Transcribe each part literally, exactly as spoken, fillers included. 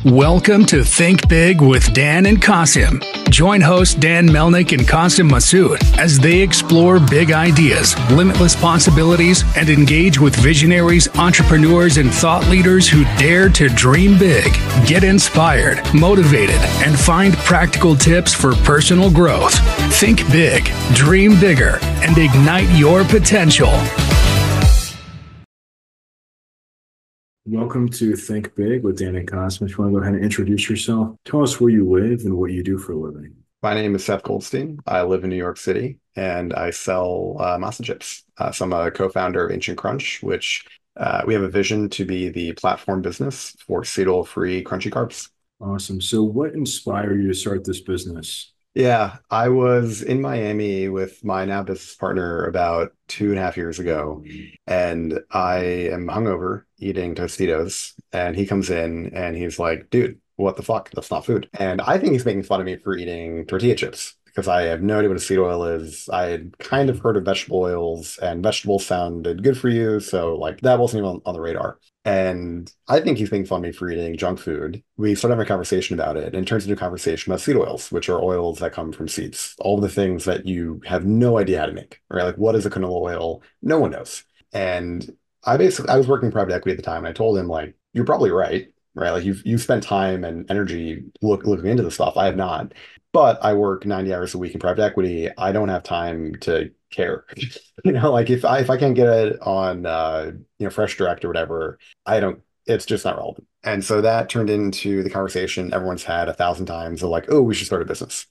Welcome to Think Big with Dan and Qasim. Join host Dan Melnick and Qasim Masood as they explore big ideas, limitless possibilities, and engage with visionaries, entrepreneurs, and thought leaders who dare to dream big, get inspired, motivated, and find practical tips for personal growth. Think big, dream bigger, and ignite your potential. Welcome to Think Big with Dan and Qasim. If you want to go ahead and introduce yourself, tell us where you live and what you do for a living. My name is Seth Goldstein. I live in New York City and I sell uh, masa chips. Uh, so I'm a co-founder of Ancient Crunch, which uh, we have a vision to be the platform business for seed oil-free crunchy carbs. Awesome. So what inspired you to start this business? Yeah, I was in Miami with my now business partner about two and a half years ago, and I am hungover eating Tostitos, and he comes in and he's like, dude, what the fuck? That's not food. And I think he's making fun of me for eating tortilla chips because I have no idea what a seed oil is. I had kind of heard of vegetable oils, and vegetables sounded good for you, so like that wasn't even on, on the radar. And I think he's making fun of me for eating junk food. We started having a conversation about it, and it turns into a conversation about seed oils, which are oils that come from seeds. All the things that you have no idea how to make, right? Like, what is a canola oil? No one knows. And I basically, I was working in private equity at the time, and I told him, like, you're probably right, right? Like, you've you've spent time and energy look, looking into this stuff. I have not. But I work ninety hours a week in private equity. I don't have time to care. You know, like if I if I can't get it on uh, you know, Fresh Direct or whatever, I don't, it's just not relevant. And so that turned into the conversation everyone's had a thousand times of like, oh, we should start a business.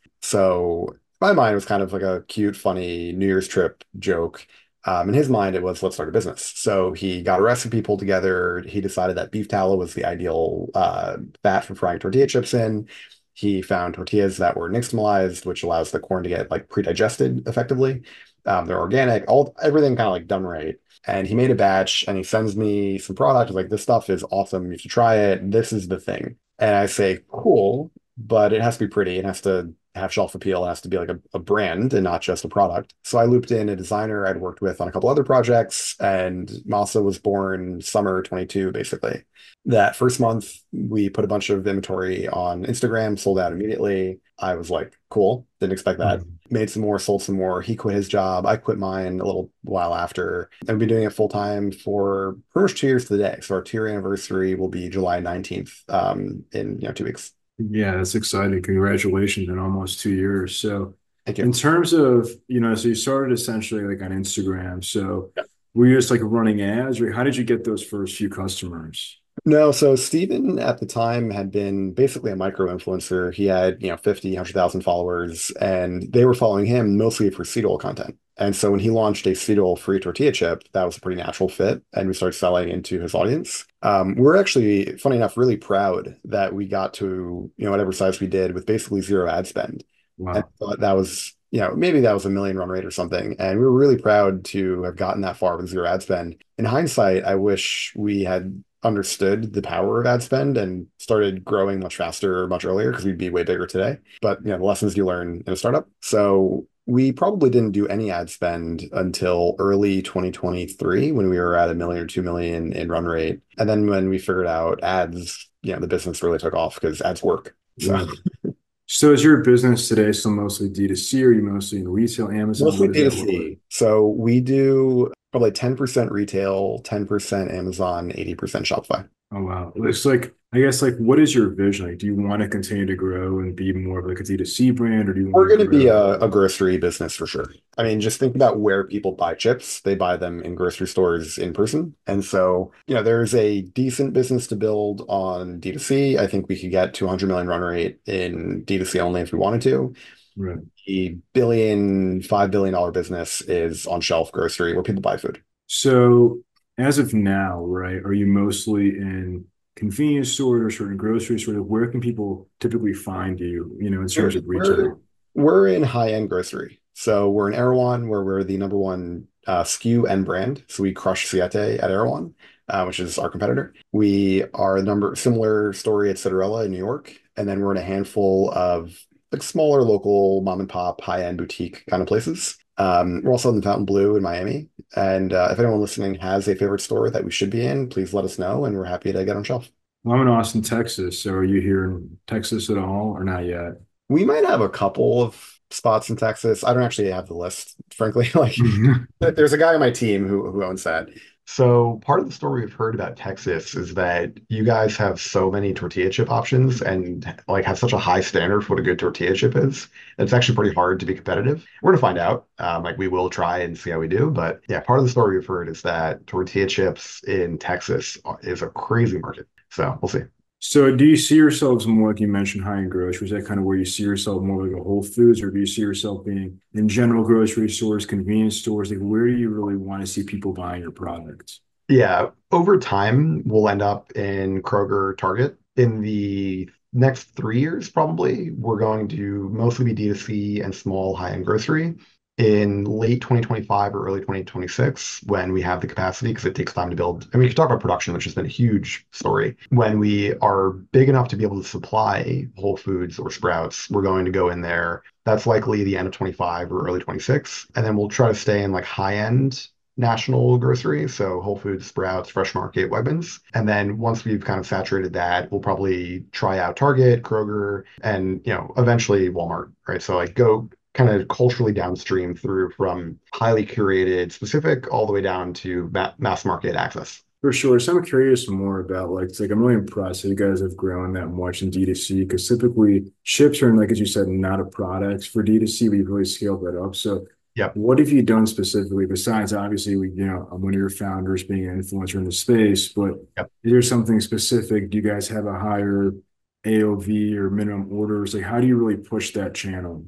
So my mind was kind of like a cute, funny New Year's trip joke. Um, in his mind, it was, let's start a business. So he got a recipe pulled together. He decided that beef tallow was the ideal uh, fat for frying tortilla chips in. He found tortillas that were nixtamalized, which allows the corn to get like pre-digested effectively. Um, they're organic, all everything kind of like done right. And he made a batch and he sends me some product. He's like, this stuff is awesome. You should try it. This is the thing. And I say, cool, but it has to be pretty. It has to have shelf appeal. It has to be like a, a brand and not just a product. So I looped in a designer I'd worked with on a couple other projects, and Masa was born summer twenty-two, basically. That first month, we put a bunch of inventory on Instagram, sold out immediately. I was like, cool, didn't expect that. Mm-hmm. Made some more, sold some more. He quit his job. I quit mine a little while after. And we've been doing it full time for pretty much two years to the day. So our two year anniversary will be July nineteenth um, in you know two weeks. Yeah, that's exciting. Congratulations in almost two years. So Thank you. In terms of, you know, so you started essentially like on Instagram. So yeah. Were you just like running ads, or how did you get those first few customers? No, so Steven at the time had been basically a micro influencer. He had, you know, fifty, one hundred thousand followers, and they were following him mostly for seed oil content. And so when he launched a seed oil free tortilla chip, that was a pretty natural fit. And we started selling into his audience. Um, we're actually, funny enough, really proud that we got to, you know, whatever size we did with basically zero ad spend. Wow. And thought that was, you know, maybe that was a million run rate or something. And we were really proud to have gotten that far with zero ad spend. In hindsight, I wish we had understood the power of ad spend and started growing much faster, much earlier, because we'd be way bigger today. But, you know, the lessons you learn in a startup. So we probably didn't do any ad spend until early twenty twenty-three when we were at a million or two million in run rate. And then when we figured out ads, you know, the business really took off because ads work. So. Yeah. So is your business today still mostly D two C, or are you mostly in retail, Amazon? Mostly D two C. So we do probably ten percent retail, ten percent Amazon, eighty percent Shopify. Oh, wow. It's like, I guess, like, what is your vision? Like, do you want to continue to grow and be more of like a D two C brand, or do you want We're going to grow? be a, a grocery business for sure. I mean, just think about where people buy chips. They buy them in grocery stores in person. And so, you know, there's a decent business to build on D two C. I think we could get to one hundred million run rate in D two C only if we wanted to. Right. The billion, five billion dollar business is on shelf grocery where people buy food. So as of now, right, are you mostly in convenience stores or certain grocery stores? Where can people typically find you, you know, in terms of retail? We're, we're in high-end grocery. So we're in Erewhon, where we're the number one uh, S K U and brand. So we crush Siete at Erewhon, uh, which is our competitor. We are a number similar story at Citarella in New York. And then we're in a handful of like smaller local mom and pop high-end boutique kind of places. Um, we're also in the Fontainebleau in Miami. And uh, if anyone listening has a favorite store that we should be in, please let us know, and we're happy to get on shelf. Well, I'm in Austin, Texas. So are you here in Texas at all or not yet? We might have a couple of spots in Texas. I don't actually have the list, frankly. Like, there's a guy on my team who who owns that. So part of the story we've heard about Texas is that you guys have so many tortilla chip options and like have such a high standard for what a good tortilla chip is. It's actually pretty hard to be competitive. We're gonna find out. Um, like we will try and see how we do. But yeah, part of the story we've heard is that tortilla chips in Texas is a crazy market. So we'll see. So do you see yourselves more like you mentioned high-end groceries? Is that kind of where you see yourself more like a Whole Foods, or do you see yourself being in general grocery stores, convenience stores? Like where do you really want to see people buying your products? Yeah, over time, we'll end up in Kroger, Target. In the next three years, probably, we're going to mostly be D two C and small high-end grocery. In late twenty twenty-five or early twenty twenty-six, when we have the capacity, because it takes time to build. I mean, we can talk about production, which has been a huge story. When we are big enough to be able to supply Whole Foods or Sprouts, we're going to go in there. That's likely the end of twenty-five or early twenty-six. And then we'll try to stay in like high-end national grocery, so Whole Foods, Sprouts, Fresh Market, Wegmans. And then once we've kind of saturated that, we'll probably try out Target, Kroger, and you know, eventually Walmart, right? So like go kind of culturally downstream through from highly curated, specific, all the way down to ma mass market access. For sure. So I'm curious more about like, it's like I'm really impressed that you guys have grown that much in D two C because typically chips are, like as you said, not a product for D two C, but you've really scaled that up. So Yep. what have you done specifically besides obviously we, you know, I'm one of your founders being an influencer in the space, but Yep. is there something specific? Do you guys have a higher A O V or minimum orders? Like how do you really push that channel?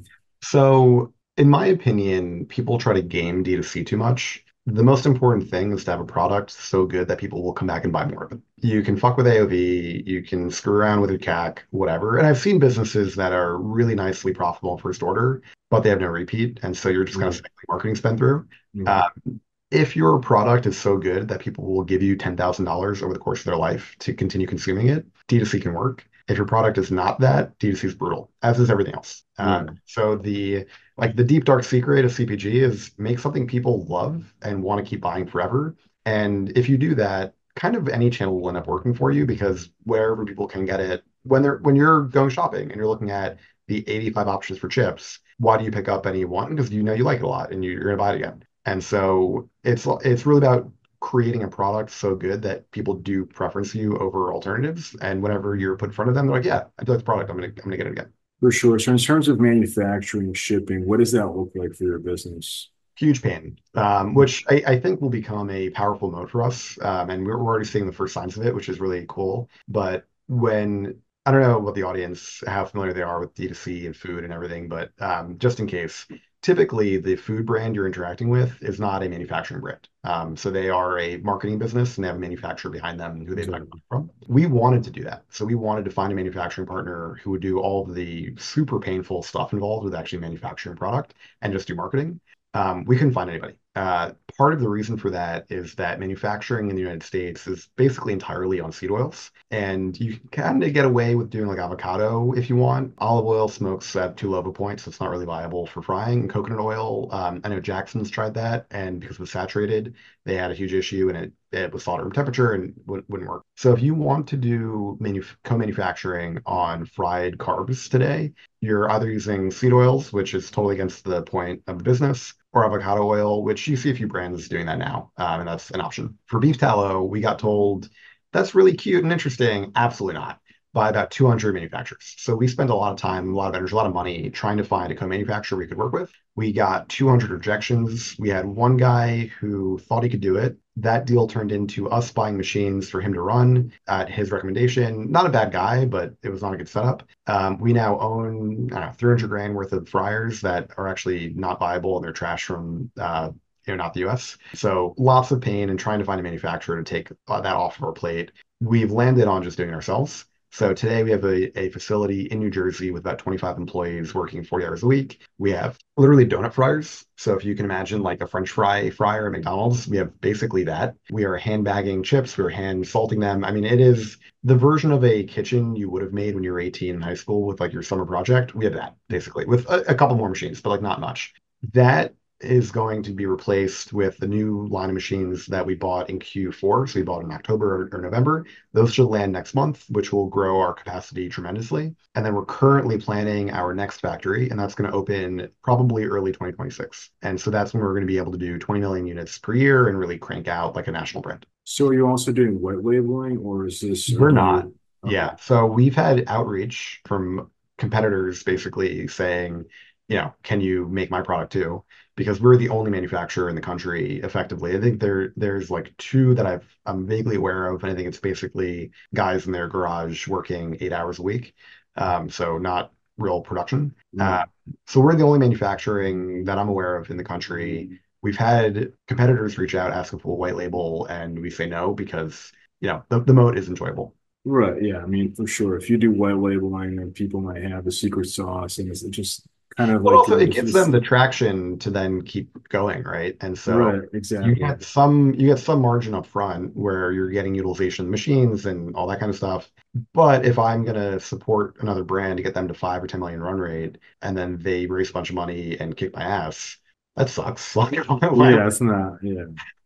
So, in my opinion, people try to game D two C too much. The most important thing is to have a product so good that people will come back and buy more of it. You can fuck with A O V, you can screw around with your C A C, whatever. And I've seen businesses that are really nicely profitable first order, but they have no repeat. And so you're just kind of spending marketing spend through. Mhm. Um, if your product is so good that people will give you ten thousand dollars over the course of their life to continue consuming it, D two C can work. If your product is not that, D two C is brutal, as is everything else. Yeah, Um, so the like the deep dark secret of C P G is make something people love and want to keep buying forever. And if you do that, kind of any channel will end up working for you because wherever people can get it, when they're when you're going shopping and you're looking at the eighty-five options for chips, why do you pick up any one? Because you know you like it a lot and you're gonna buy it again. And so it's it's really about creating a product so good that people do preference you over alternatives. And whenever you're put in front of them, they're like, yeah, I do like the product. I'm gonna I'm gonna get it again. for sure. So in terms of manufacturing, shipping, what does that look like for your business? Huge pain, um, which I, I think will become a powerful mode for us. Um, and we're, we're already seeing the first signs of it, which is really cool. But when I don't know what the audience, how familiar they are with D two C and food and everything, but um, just in case, typically the food brand you're interacting with is not a manufacturing brand. Um, so they are a marketing business and they have a manufacturer behind them who they buy Exactly. from. We wanted to do that. So we wanted to find a manufacturing partner who would do all of the super painful stuff involved with actually manufacturing product and just do marketing. Um, we couldn't find anybody. Uh, part of the reason for that is that manufacturing in the United States is basically entirely on seed oils. And you can kind of get away with doing like avocado if you want. Olive oil smokes at too low of a point, so it's not really viable for frying. And coconut oil, um, I know Jackson's tried that, and because it was saturated, they had a huge issue and it, it was solid room temperature and w wouldn't work. So if you want to do manu co-manufacturing on fried carbs today, you're either using seed oils, which is totally against the point of the business, or avocado oil, which you see a few brands doing that now, um, and that's an option. For beef tallow, we got told that's really cute and interesting. Absolutely not. By about two hundred manufacturers. So we spent a lot of time, a lot of energy, a lot of money trying to find a co-manufacturer we could work with. We got two hundred rejections. We had one guy who thought he could do it. That deal turned into us buying machines for him to run at his recommendation. Not a bad guy, but it was not a good setup. Um, we now own, I don't know, three hundred grand worth of fryers that are actually not viable and they're trash from uh, you know, not the U S. So lots of pain and trying to find a manufacturer to take uh, that off of our plate. We've landed on just doing it ourselves. So today we have a, a facility in New Jersey with about twenty-five employees working forty hours a week. We have literally donut fryers. So if you can imagine like a French fry fryer at McDonald's, we have basically that. We are hand bagging chips. We're hand salting them. I mean, it is the version of a kitchen you would have made when you were eighteen in high school with like your summer project. We have that basically with a, a couple more machines, but like not much. That is going to be replaced with the new line of machines that we bought in Q four. So we bought in October or November. Those should land next month, which will grow our capacity tremendously. And then we're currently planning our next factory, and that's going to open probably early twenty twenty-six. And so that's when we're going to be able to do twenty million units per year and really crank out like a national brand. So are you also doing white labeling, or is this, or We're do not. you, okay. Yeah. So we've had outreach from competitors basically saying, you know, can you make my product too? Because we're the only manufacturer in the country effectively. I think there there's like two that I've I'm vaguely aware of, and I think it's basically guys in their garage working eight hours a week. Um, so not real production. Right. Uh, so we're the only manufacturing that I'm aware of in the country. We've had competitors reach out asking for a white label, and we say no because you know the, the moat is enjoyable. Right. Yeah. I mean, for sure. If you do white labeling, then people might have the secret sauce, and it's just kind of But like, also uh, it this gives them is the traction to then keep going, right? And so right. you Exactly. get some you get some margin up front where you're getting utilization of machines and all that kind of stuff. But if I'm gonna support another brand to get them to five or ten million run rate, and then they raise a bunch of money and kick my ass, that sucks. Like, Yeah. It's not. Yeah.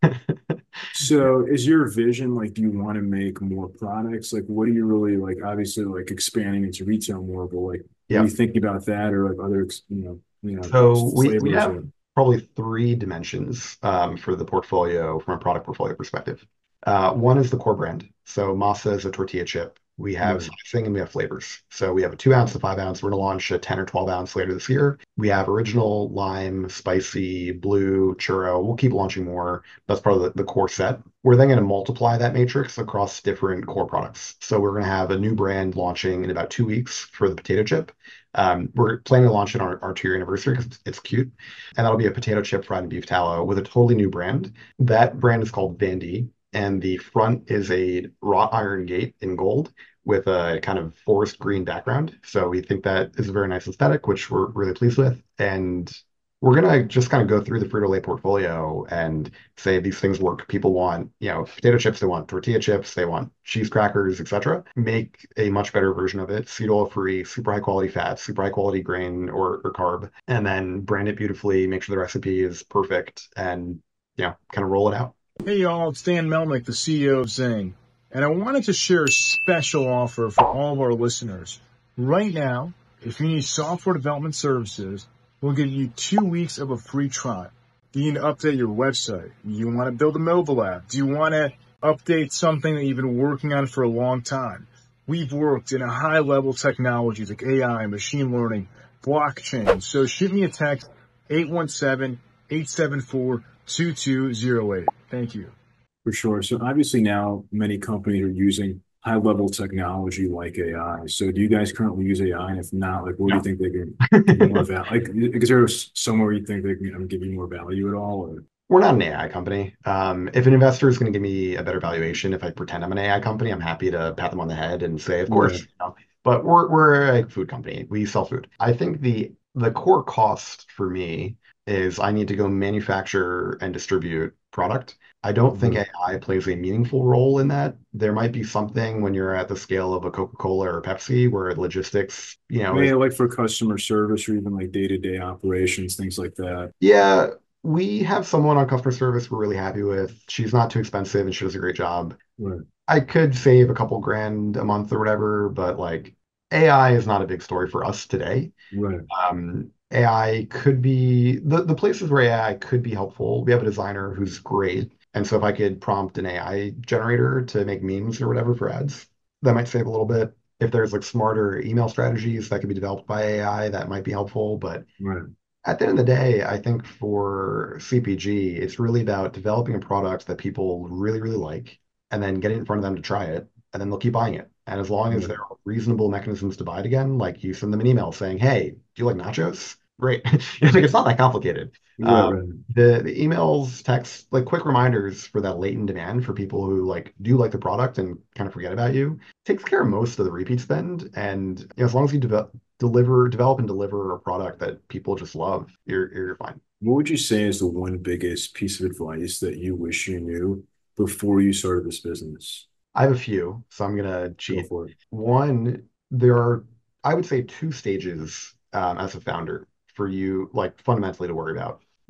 So is your vision like, do you want to make more products? Like, what do you really like? Obviously, like expanding into retail more, but like, are yeah. you thinking about that, or like other, you know, you know, So we we flavors have or probably three dimensions um, for the portfolio from a product portfolio perspective. Uh, one is the core brand. So masa is a tortilla chip. We have right? slicing and we have flavors. So we have a two ounce to five ounce. We're going to launch a ten or twelve ounce later this year. We have original, lime, spicy, blue, churro. We'll keep launching more. That's part of the, the core set. We're then going to multiply that matrix across different core products. So we're going to have a new brand launching in about two weeks for the potato chip. Um, we're planning to launch it on our, our two-year anniversary because it's, it's cute. And that'll be a potato chip fried in beef tallow with a totally new brand. That brand is called Vandy, and the front is a wrought iron gate in gold with a kind of forest green background. So we think that is a very nice aesthetic, which we're really pleased with. And we're gonna just kind of go through the Frito-Lay portfolio and say these things work. People want, you know, potato chips, they want tortilla chips, they want cheese crackers, et cetera. Make a much better version of it, seed oil free, super high quality fat, super high quality grain or, or carb, and then brand it beautifully, make sure the recipe is perfect, and you know, kind of roll it out. Hey y'all, it's Dan Melnick, the C E O of Zing, and I wanted to share a special offer for all of our listeners. Right now, if you need software development services, we'll give you two weeks of a free trial. Do you need to update your website? Do you want to build a mobile app? Do you want to update something that you've been working on for a long time? We've worked in a high-level technologies like A I, machine learning, blockchain. So shoot me a text, eight one seven, eight seven four, two two zero eight. Thank you. For sure. So obviously now many companies are using high level technology like A I. So do you guys currently use A I? And if not, like, what do you No. think they can give you more value? Like, is there somewhere you think they can um, give you more value at all? Or We're not an A I company. Um, if an investor is going to give me a better valuation, if I pretend I'm an A I company, I'm happy to pat them on the head and say, of course. right, You know. But we're we're a food company. We sell food. I think the the core cost for me is I need to go manufacture and distribute product. I don't think right. A I plays a meaningful role in that. There might be something when you're at the scale of a Coca-Cola or a Pepsi where logistics, you know, is Yeah, like for customer service or even like day-to-day operations, things like that. yeah, we have someone on customer service we're really happy with. She's not too expensive and she does a great job. Right, I could save a couple grand a month or whatever, but like A I is not a big story for us today. right, Um, A I could be the, the places where A I could be helpful. We have a designer who's great. And so if I could prompt an A I generator to make memes or whatever for ads, that might save a little bit. If there's like smarter email strategies that could be developed by A I, that might be helpful. But right, at the end of the day, I think for C P G, it's really about developing a product that people really, really like and then getting it in front of them to try it, and then they'll keep buying it. And as long as right, there are reasonable mechanisms to buy it again, like you send them an email saying, "Hey, do you like nachos?" Great. It's like it's not that complicated. right, Um, right. the the emails, texts, like quick reminders for that latent demand for people who like do like the product and kind of forget about you takes care of most of the repeat spend. And you know, as long as you develop deliver, develop and deliver a product that people just love, you're you're fine. What would you say is the one biggest piece of advice that you wish you knew before you started this business? I have a few, so I'm gonna Go cheat. for it. One, there are, I would say, two stages um, as a founder for you, like fundamentally to worry about.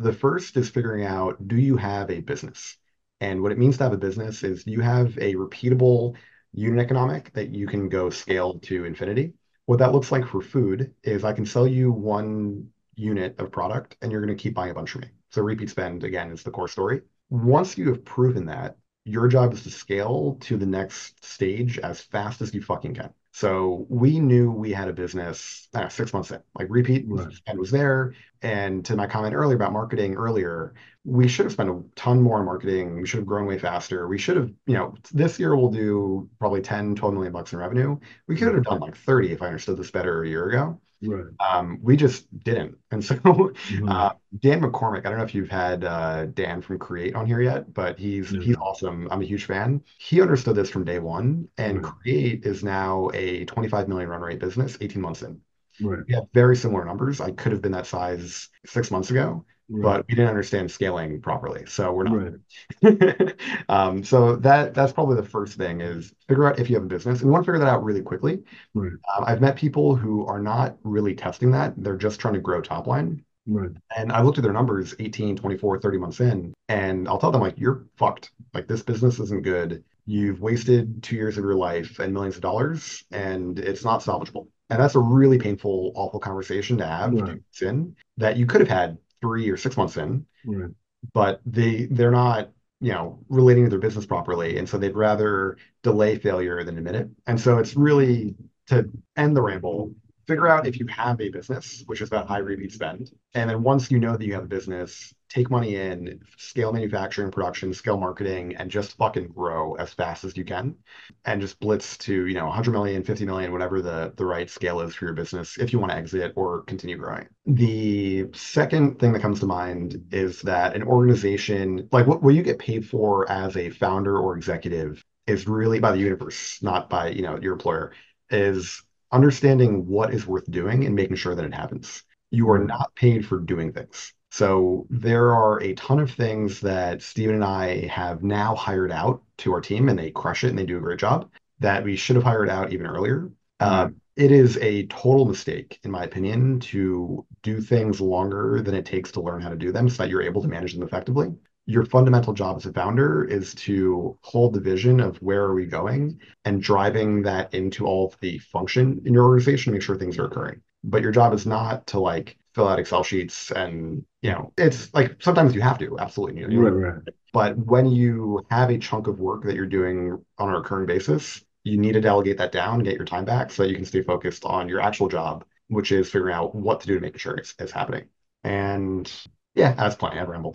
The first is figuring out, do you have a business? And what it means to have a business is you have a repeatable unit economic that you can go scale to infinity. What that looks like for food is I can sell you one unit of product and you're going to keep buying a bunch from me. So repeat spend, again, is the core story. Once you have proven that, your job is to scale to the next stage as fast as you fucking can. So we knew we had a business uh, six months in, like repeat Right. spend was there. And to my comment earlier about marketing earlier, we should have spent a ton more on marketing. We should have grown way faster. We should have, you know, this year we'll do probably ten, twelve million bucks in revenue. We could have done like thirty if I understood this better a year ago. Right. Um, we just didn't. And so Mhm. uh, Dan McCormick, I don't know if you've had uh, Dan from Create on here yet, but he's No. he's awesome. I'm a huge fan. He understood this from day one, and Right. Create is now a twenty-five million run rate business, eighteen months in. Right. We have very similar numbers. I could have been that size six months ago, Right. but we didn't understand scaling properly, so we're not. Right. um, so that that's probably the first thing is figure out if you have a business, and we want to figure that out really quickly. Right. Um, I've met people who are not really testing that. They're just trying to grow top line. Right. And I looked at their numbers eighteen, twenty-four, thirty months in, and I'll tell them, like, you're fucked. Like, this business isn't good. You've wasted two years of your life and millions of dollars, and it's not salvageable. And that's a really painful, awful conversation to have Right. two months in that you could have had three or six months in, Right. but they they're not, you know, relating to their business properly. And so they'd rather delay failure than admit it. And so it's really to end the ramble, figure out if you have a business, which is about high repeat spend. And then once you know that you have a business, take money in, scale manufacturing, production, scale marketing, and just fucking grow as fast as you can. And just blitz to, you know, one hundred million, fifty million, whatever the, the right scale is for your business if you want to exit or continue growing. The second thing that comes to mind is that an organization, like what, what you get paid for as a founder or executive is really by the universe, not by, you know, your employer, is understanding what is worth doing and making sure that it happens. You are Right. not paid for doing things. So there are a ton of things that Steven and I have now hired out to our team, and they crush it and they do a great job that we should have hired out even earlier. Uh, Right. it is a total mistake, in my opinion, to do things longer than it takes to learn how to do them so that you're able to manage them effectively. Your fundamental job as a founder is to hold the vision of where are we going and driving that into all of the function in your organization to make sure things are occurring. But your job is not to like fill out Excel sheets and, you know, it's like sometimes you have to, absolutely. You know, Right. Right. but when you have a chunk of work that you're doing on a recurring basis, you need to delegate that down and get your time back so that you can stay focused on your actual job, which is figuring out what to do to make sure it's, it's happening. And yeah, that's plenty. I've rambled.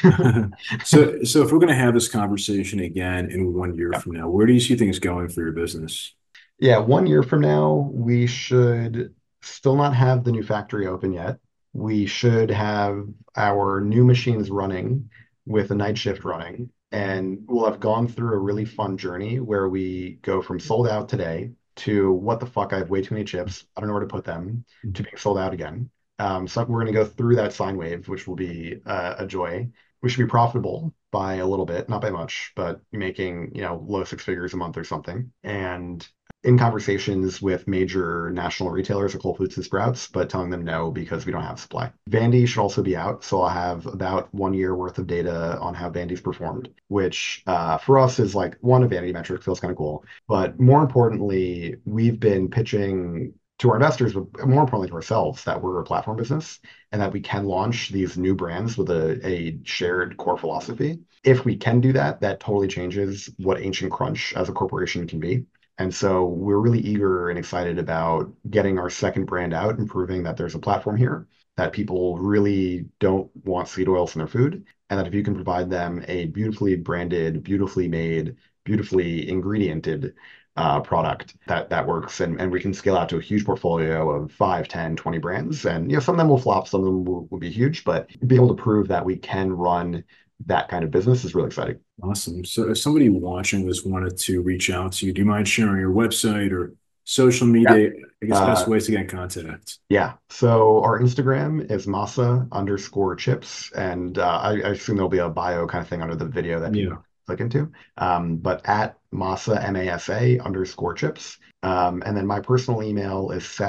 So, so if we're going to have this conversation again in one year Yeah. from now, where do you see things going for your business? Yeah, one year from now, we should still not have the new factory open yet. We should have our new machines running with a night shift running, and we'll have gone through a really fun journey where we go from sold out today to what the fuck, I have way too many chips. I don't know where to put them, to being sold out again. Um, so we're going to go through that sine wave, which will be uh, a joy. We should be profitable by a little bit, not by much, but making, you know, low six figures a month or something. And in conversations with major national retailers like Whole Foods and Sprouts, but telling them no because we don't have supply. Vandy should also be out, so I'll have about one year worth of data on how Vandy's performed, which uh, for us is like one, a vanity metric, feels kind of cool. But more importantly, we've been pitching to our investors, but more importantly to ourselves, that we're a platform business and that we can launch these new brands with a, a shared core philosophy. If we can do that, that totally changes what Ancient Crunch as a corporation can be. And so we're really eager and excited about getting our second brand out and proving that there's a platform here, that people really don't want seed oils in their food, and that if you can provide them a beautifully branded, beautifully made, beautifully ingrediented uh, product that that works, and, and we can scale out to a huge portfolio of five, ten, twenty brands. And you know, some of them will flop, some of them will, will be huge, but being able to prove that we can run that kind of business is really exciting. Awesome. So if somebody watching this wanted to reach out to you, do you mind sharing your website or social media? I guess best Uh, ways to get in contact. Yeah. So our Instagram is masa underscore chips. And uh, I, I assume there'll be a bio kind of thing under the video that people Yeah. click into. Um, but at masa, M A S A underscore chips. Um, and then my personal email is Seth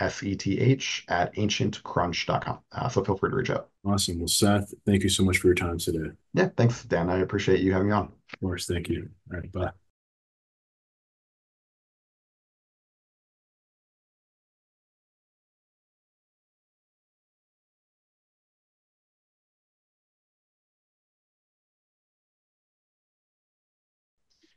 S E T H, at ancient crunch dot com. Uh, so feel free to reach out. Awesome. Well, Seth, thank you so much for your time today. Yeah, thanks, Dan. I appreciate you having me on. Of course. Thank you. All right. Bye.